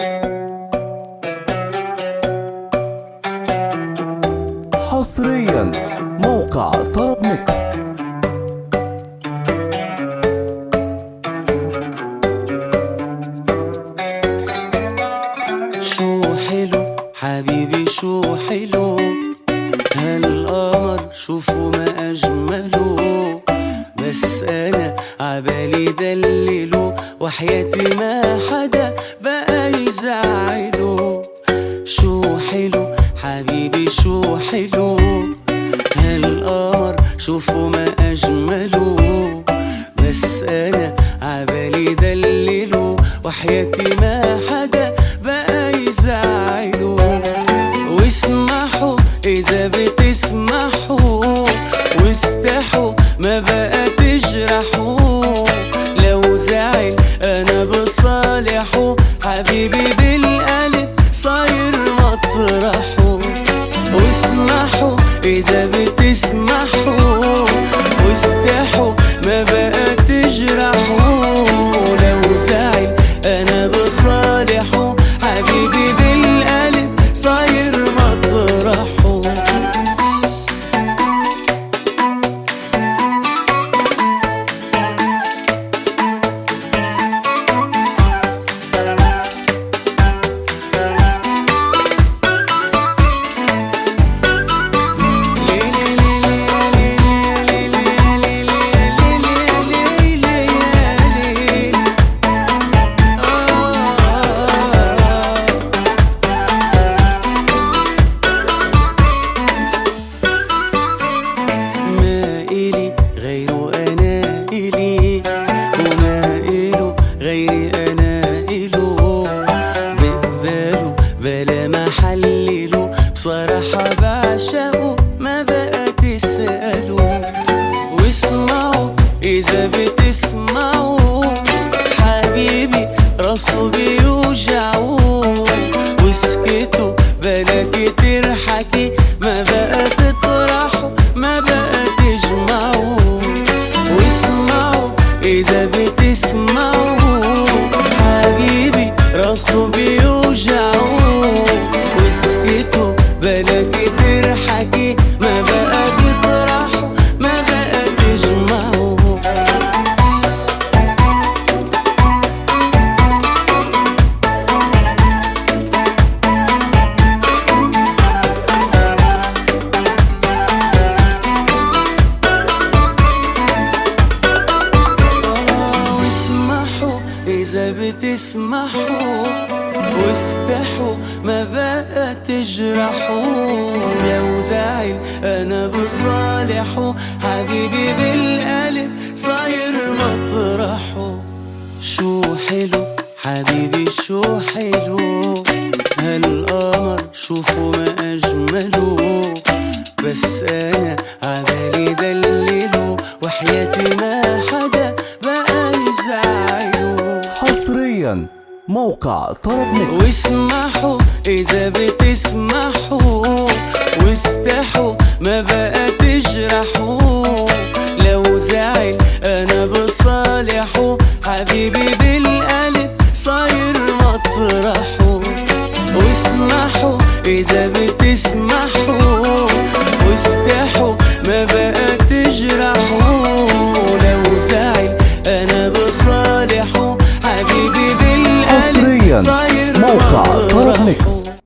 حصريا موقع طرب ميكس. شو حلو حبيبي شو حلو هالقمر شوفوا ما أجمله، بس أنا عبالي دلله وحياتي ما حدا بقى يزعله. شو حلو حبيبي شو حلو هالقمر شوفوا ما أجمله، بس أنا عبالي دلله وحياتي ما حدا بقى يزعله. واسمحوا إذا بتسمحوا واستحوا ما بقى تجرحوا، لو زعل أنا بصالحه حبيبي بالقلب صاير مطرحه. واسمحوا إذا بتسمحوا واستحوا ما بقى تجرحوا، لو زعل أنا بصالحه حبيبي بالقلب صاير مطرحه. بلا ما حلله بصراحة بعشقه ما بقى تسأله. واسمعوا إذا بتسمعوا حبيبي راسه بيوجعوا، واسكتوا بلا كتير حكي ما بقى تطرحوا ما بقى تجمعوا. واسمعوا إذا بتسمعوا حبيبي راسه بيوجعوا، واسكتوا بلا كتير حكي ما بقى تطرحوا ما بقى تجمعوا. واسمحوا إذا بتسمحوا واستحوا ما بقى تجرحوا، لو زعل أنا بصالحه حبيبي بالقلب صاير مطرحه. شو حلو حبيبي شو حلو هالقمر شوفوا ما أجمله، بس أنا عبالي دلله وحياتي ما حدا بقى يزعله. حصريا موقع طرب ميكس. واسمحوا إذا بتسمحوا واستحوا ما بقى تجرحوا، لو زعل أنا بصالحه حبيبي بالقلب صاير مطرحه. واسمحوا إذا بتسمحوا واستحوا ما بقى تجرحوا، لو زعل أنا بصالحه حبيبي بالقلب حصريا صاير موقع طرب مطرحه. ميكس.